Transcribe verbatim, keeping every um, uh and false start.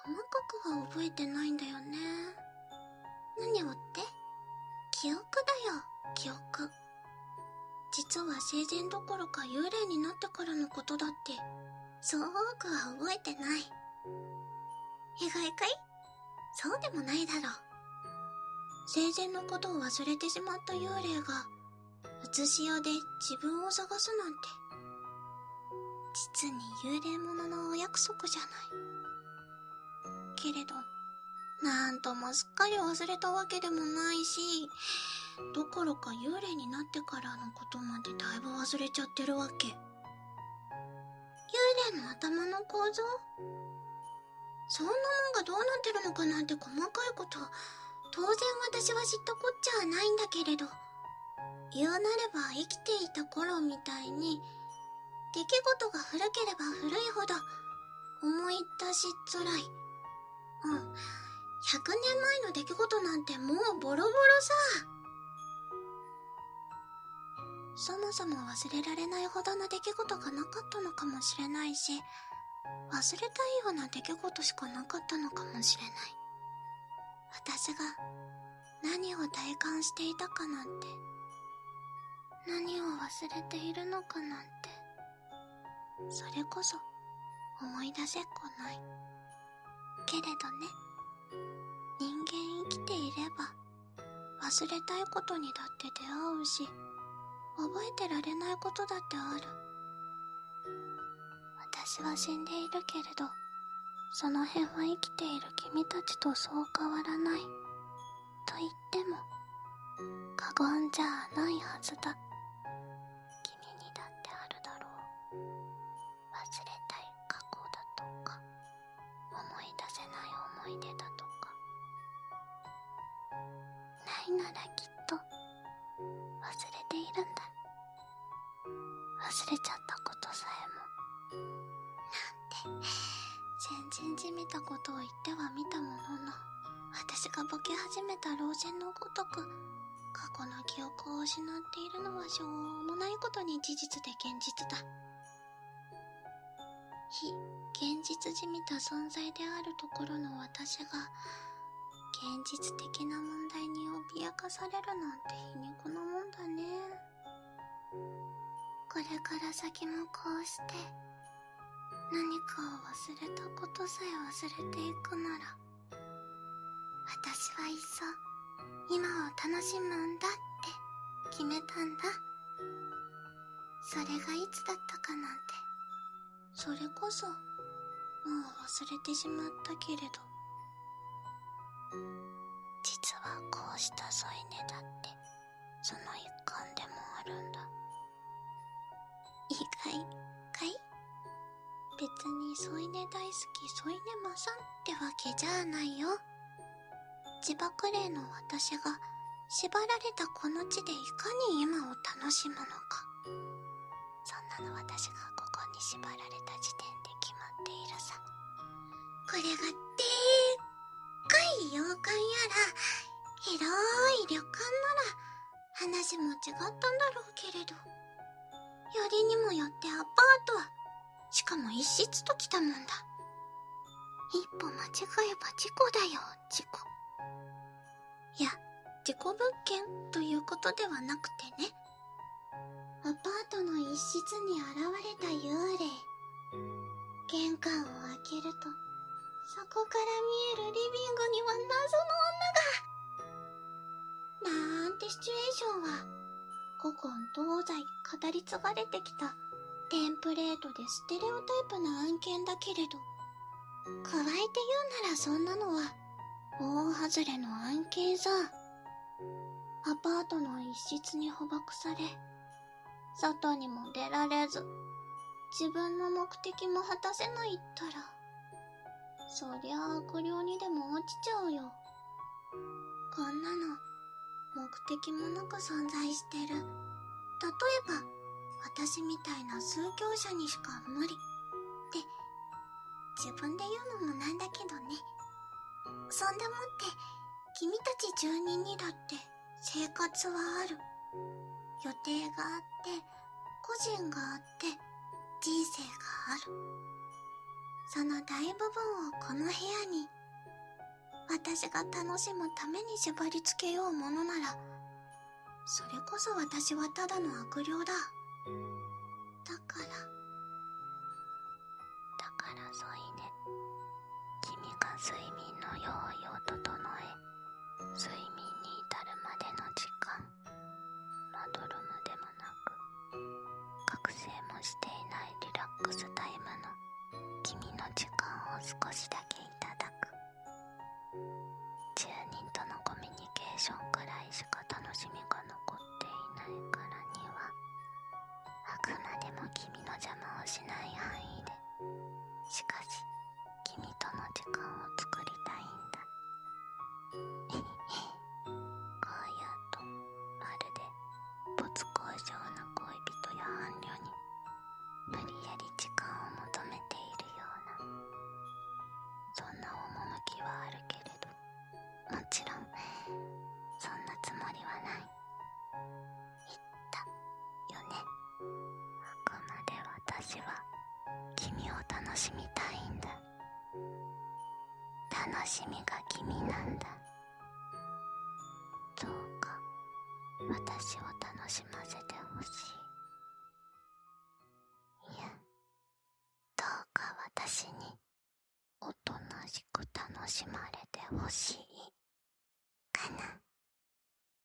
細かくは覚えてないんだよね。何をって？記憶だよ、記憶。実は生前どころか幽霊になってからのことだって、そう多くは覚えてない。意外かい？そうでもないだろう。生前のことを忘れてしまった幽霊が、写し屋で自分を探すなんて。実に幽霊者のお約束じゃない。けれど、なんともすっかり忘れたわけでもないし、どころか幽霊になってからのことまでだいぶ忘れちゃってるわけ。幽霊の頭の構造？そんなもんがどうなってるのかなんて細かいこと、当然私は知ったこっちゃないんだけれど、言うなれば生きていた頃みたいに、出来事が古ければ古いほど思い出しづらい。うん。ひゃくねんまえの出来事なんてもうボロボロさ。そもそも忘れられないほどの出来事がなかったのかもしれないし、忘れたいような出来事しかなかったのかもしれない。私が何を体感していたかなんて、何を忘れているのかなんて、それこそ思い出せっこない。けれどね、人間生きていれば忘れたいことにだって出会うし、覚えてられないことだってある。私は死んでいるけれど、その辺は生きている君たちとそう変わらない。と言っても過言じゃないはずだ。君にだってあるだろう。忘れたい過去だとか、思い出せない思い出だとか。ないならきっと忘れているんだ。忘れちゃったことさえも。なんて全然地味たことを言ってはみたものの、私がボケ始めた老人のごとく過去の記憶を失っているのはしょうもないことに事実で現実だ。非現実じみた存在であるところの私が現実的な問題に脅かされるなんて皮肉なもんだね。これから先もこうして何かを忘れたことさえ忘れていくなら、私はいっそ今を楽しむんだって決めたんだ。それがいつだったかなんて、それこそもう忘れてしまったけれど、実はこうした添い寝だってその一環でもあるんだ。意外かい？別に添い寝大好き添い寝まさんってわけじゃないよ。自爆霊の私が縛られたこの地でいかに今を楽しむのか、そんなの私がここに縛られた時点で決まっているさ。これがでっかい洋館やら広い旅館なら話も違ったんだろうけれど、よりにもよってアパートはしかも一室ときたもんだ。一歩間違えば事故だよ、事故。いや、事故物件ということではなくてね、アパートの一室に現れた幽霊。玄関を開けると、そこから見えるリビングには謎の女が。なんてシチュエーションは、古今東西語り継がれてきたテンプレートでステレオタイプな案件だけれど、加えて言うならそんなのは大外れの案件さ。アパートの一室に捕獲され、外にも出られず、自分の目的も果たせないったら、そりゃあ悪霊にでも落ちちゃうよ。こんなの目的もなく存在してる。例えば私みたいな宗教者にしか無理って自分で言うのもなんだけどね。そんでもって君たち住人にだって生活はある。予定があって個人があって人生がある。 その大部分をこの部屋に私が楽しむために縛り付けようものなら、それこそ私はただの悪霊だ。だからだから添い寝、君が睡眠の用意を整え、睡眠に至るまでの時間、まどろむでもなく覚醒もしていないリラックスタイムの君の時間を少しだけいただく。じゅうにんとのコミュニケーションくらいしか楽しみが残っていないからには、あくまでも君の邪魔をしない範囲で、しかし君との時間を作りたいんだ。こう言うと、まるで没交渉な恋人や伴侶に無理やり時間を求めているような、そんな趣はあるけれど、もちろんそんなつもりはない。言ったよね。あくまで私は君を楽しみたいんだ。楽しみが君なんだ。どうか私を楽しませてほしい。いや、どうか私におとなしく楽しまれてほしいかな。